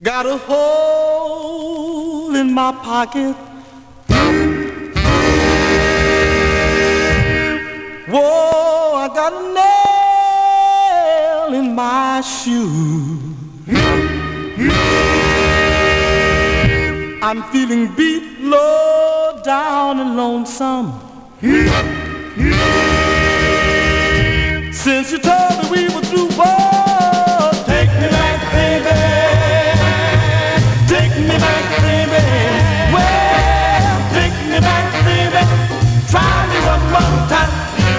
Got a hole in my pocket. Whoa, I got a nail in my shoe. I'm feeling beat, low down and lonesome. Since you told me we were through, whoa, take me back, baby. Take me back, baby. Well, take me back, baby. Try me one more time.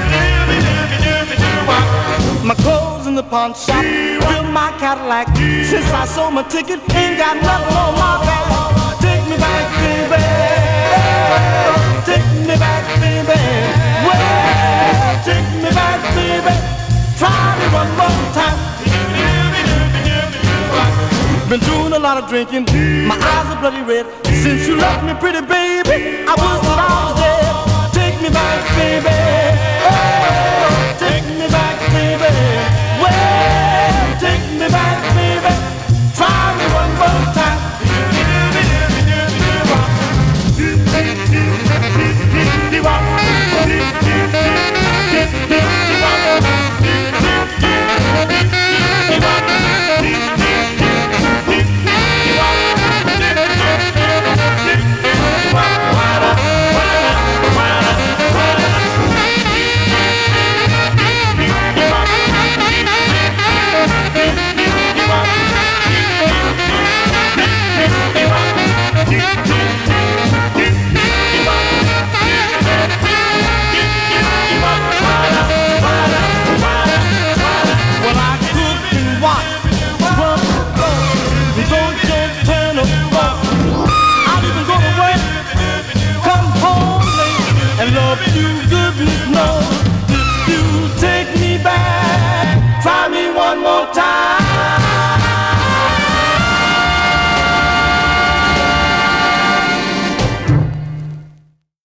My clothes in the pawn shop, fill my Cadillac. Since I sold my ticket, ain't got nothing on my back. Take me back, baby. Take me back, baby. Well, take me back, baby. Try me one more time. Been doing a lot of drinking, my eyes are bloody red. Since you left me, pretty baby, I wish that I was dead. Take me back, baby. Oh, take me back, baby. Well, take me back, baby. Try me one more time. Love you good.